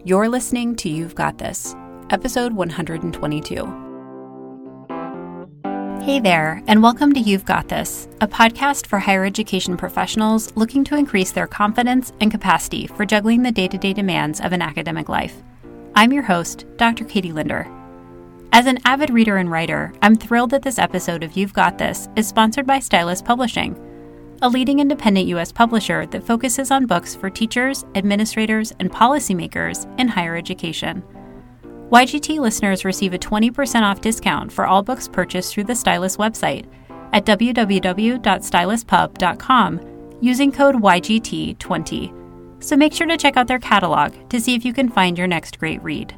You're listening to You've Got This, episode 122. Hey there, and welcome to You've Got This, a podcast for higher education professionals looking to increase their confidence and capacity for juggling the day-to-day demands of an academic life. I'm your host, Dr. Katie Linder. As an avid reader and writer, I'm thrilled that this episode of You've Got This is sponsored by Stylus Publishing, a leading independent U.S. publisher that focuses on books for teachers, administrators, and policymakers in higher education. YGT listeners receive a 20% off discount for all books purchased through the Stylus website at www.styluspub.com using code YGT20. So make sure to check out their catalog to see if you can find your next great read.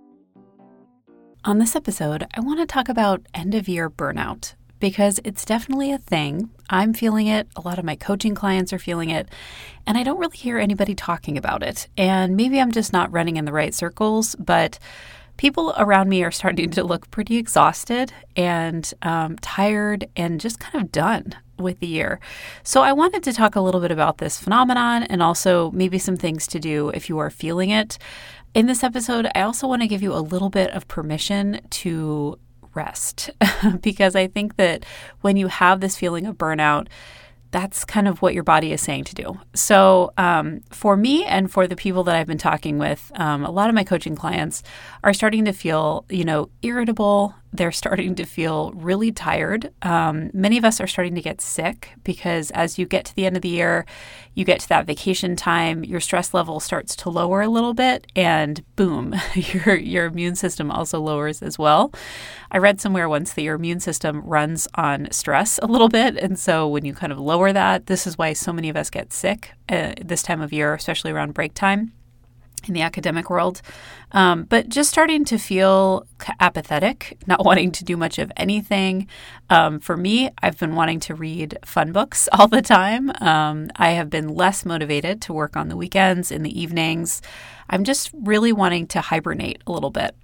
On this episode, I want to talk about end-of-year burnout, because it's definitely a thing. I'm feeling it. A lot of my coaching clients are feeling it. And I don't really hear anybody talking about it. And maybe I'm just not running in the right circles, but people around me are starting to look pretty exhausted and tired and just kind of done with the year. So I wanted to talk a little bit about this phenomenon and also maybe some things to do if you are feeling it. In this episode, I also want to give you a little bit of permission to rest, because I think that when you have this feeling of burnout, that's kind of what your body is saying to do. So for me and for the people that I've been talking with, a lot of my coaching clients are starting to feel, irritable. They're starting to feel really tired. Many of us are starting to get sick because as you get to the end of the year, you get to that vacation time, your stress level starts to lower a little bit, and boom, your immune system also lowers as well. I read somewhere once that your immune system runs on stress a little bit, and so when you kind of lower that, this is why so many of us get sick this time of year, especially around break time in the academic world, but just starting to feel apathetic, not wanting to do much of anything. For me, I've been wanting to read fun books all the time. I have been less motivated to work on the weekends, in the evenings. I'm just really wanting to hibernate a little bit.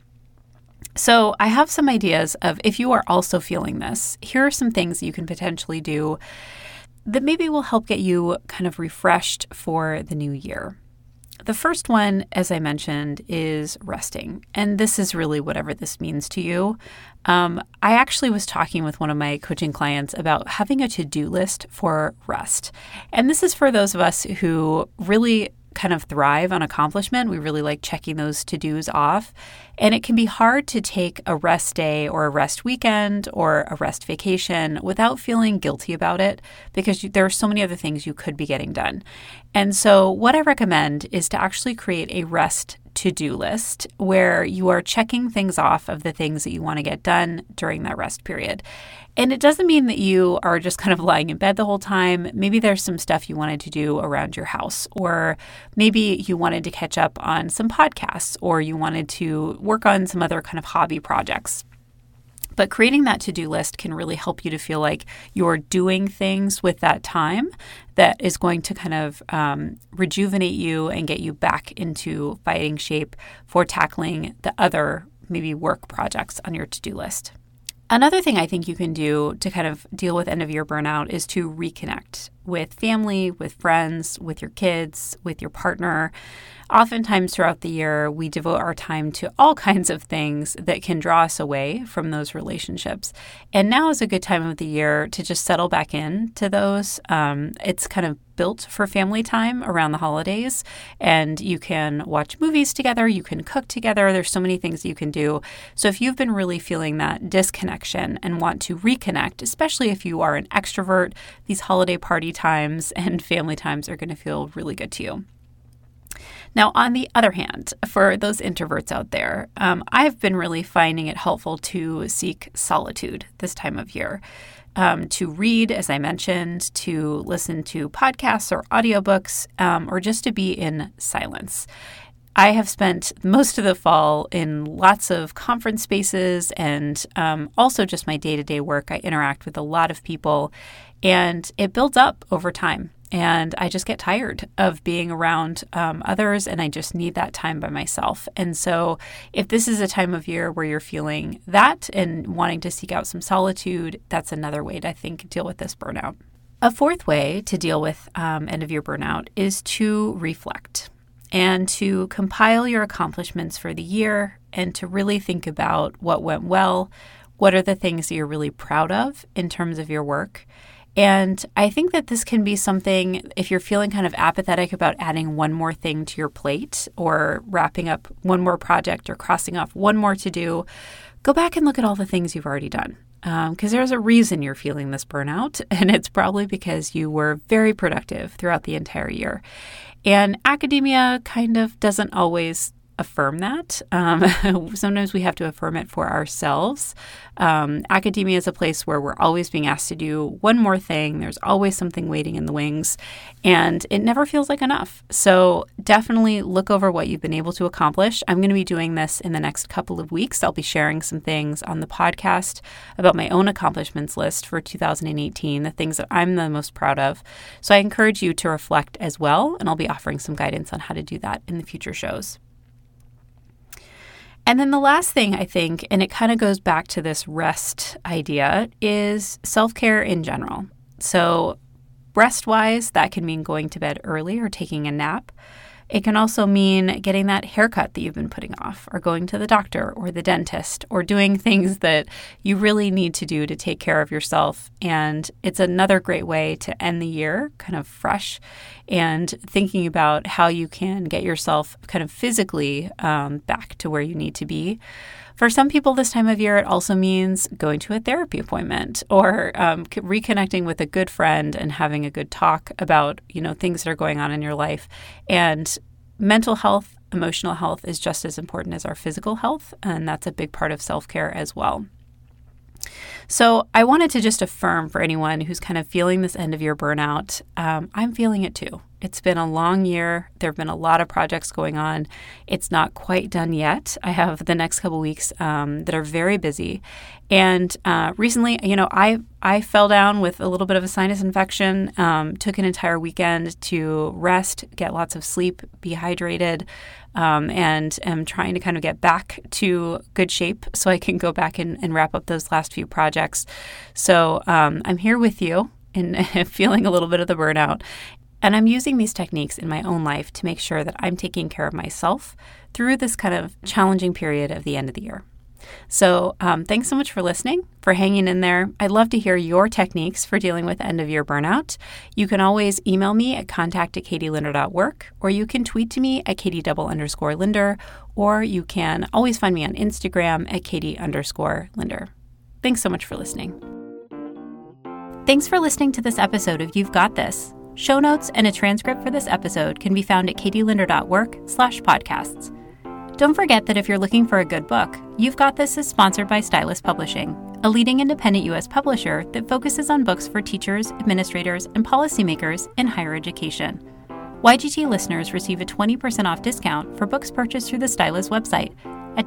So I have some ideas of, if you are also feeling this, here are some things you can potentially do that maybe will help get you kind of refreshed for the new year. The first one, as I mentioned, is resting. And this is really whatever this means to you. I actually was talking with one of my coaching clients about having a to-do list for rest. And this is for those of us who really kind of thrive on accomplishment. We really like checking those to-dos off. And it can be hard to take a rest day or a rest weekend or a rest vacation without feeling guilty about it, because there are so many other things you could be getting done. And so what I recommend is to actually create a rest to-do list where you are checking things off of the things that you want to get done during that rest period. And it doesn't mean that you are just kind of lying in bed the whole time. Maybe there's some stuff you wanted to do around your house, or maybe you wanted to catch up on some podcasts, or you wanted to work on some other kind of hobby projects. But creating that to-do list can really help you to feel like you're doing things with that time that is going to kind of rejuvenate you and get you back into fighting shape for tackling the other maybe work projects on your to-do list. Another thing I think you can do to kind of deal with end-of-year burnout is to reconnect with family, with friends, with your kids, with your partner. Oftentimes throughout the year, we devote our time to all kinds of things that can draw us away from those relationships. And now is a good time of the year to just settle back into those. It's kind of built for family time around the holidays, and you can watch movies together, you can cook together. There's so many things you can do. So if you've been really feeling that disconnection and want to reconnect, especially if you are an extrovert, these holiday party times and family times are going to feel really good to you. Now, on the other hand, for those introverts out there, I've been really finding it helpful to seek solitude this time of year. To read, as I mentioned, to listen to podcasts or audiobooks, or just to be in silence. I have spent most of the fall in lots of conference spaces and also just my day-to-day work. I interact with a lot of people, and it builds up over time. And I just get tired of being around others, and I just need that time by myself. And so if this is a time of year where you're feeling that and wanting to seek out some solitude, that's another way to, I think, deal with this burnout. A fourth way to deal with end-of-year burnout is to reflect. and to compile your accomplishments for the year and to really think about what went well, what are the things that you're really proud of in terms of your work. And I think that this can be something, if you're feeling kind of apathetic about adding one more thing to your plate or wrapping up one more project or crossing off one more to do, go back and look at all the things you've already done. Because there's a reason you're feeling this burnout, and it's probably because you were very productive throughout the entire year. And academia kind of doesn't always affirm that. Sometimes we have to affirm it for ourselves. Academia is a place where we're always being asked to do one more thing. There's always something waiting in the wings, and it never feels like enough. So definitely look over what you've been able to accomplish. I'm going to be doing this in the next couple of weeks. I'll be sharing some things on the podcast about my own accomplishments list for 2018, the things that I'm the most proud of. So I encourage you to reflect as well, and I'll be offering some guidance on how to do that in the future shows. And then the last thing I think, and it kind of goes back to this rest idea, is self-care in general. So rest-wise, that can mean going to bed early or taking a nap. It can also mean getting that haircut that you've been putting off, or going to the doctor or the dentist, or doing things that you really need to do to take care of yourself. And it's another great way to end the year kind of fresh and thinking about how you can get yourself kind of physically back to where you need to be. For some people this time of year, it also means going to a therapy appointment or reconnecting with a good friend and having a good talk about, things that are going on in your life. And mental health, emotional health is just as important as our physical health, and that's a big part of self-care as well. So I wanted to just affirm for anyone who's kind of feeling this end of year burnout, I'm feeling it too. It's been a long year. There have been a lot of projects going on. It's not quite done yet. I have the next couple weeks that are very busy. And recently, I fell down with a little bit of a sinus infection, took an entire weekend to rest, get lots of sleep, be hydrated, and am trying to kind of get back to good shape so I can go back and wrap up those last few projects. So I'm here with you and feeling a little bit of the burnout. And I'm using these techniques in my own life to make sure that I'm taking care of myself through this kind of challenging period of the end of the year. So thanks so much for listening, for hanging in there. I'd love to hear your techniques for dealing with end-of-year burnout. You can always email me at contact@katielinder.work, or you can tweet to me at Katie_Linder, or you can always find me on Instagram at Katie_Linder. Thanks so much for listening. Thanks for listening to this episode of You've Got This. Show notes and a transcript for this episode can be found at Katielinder.work/podcasts. Don't forget that if you're looking for a good book, You've Got This is sponsored by Stylus Publishing, a leading independent U.S. publisher that focuses on books for teachers, administrators, and policymakers in higher education. YGT listeners receive a 20% off discount for books purchased through the Stylus website at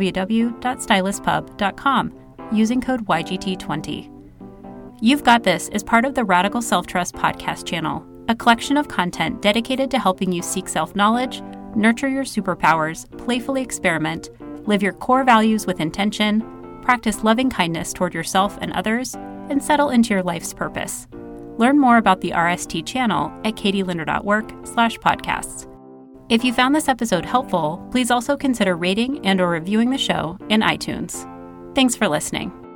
www.styluspub.com using code YGT20. You've Got This is part of the Radical Self-Trust podcast channel, a collection of content dedicated to helping you seek self-knowledge, nurture your superpowers, playfully experiment, live your core values with intention, practice loving kindness toward yourself and others, and settle into your life's purpose. Learn more about the RST channel at Katielinder.work/podcasts. If you found this episode helpful, please also consider rating and/or reviewing the show in iTunes. Thanks for listening.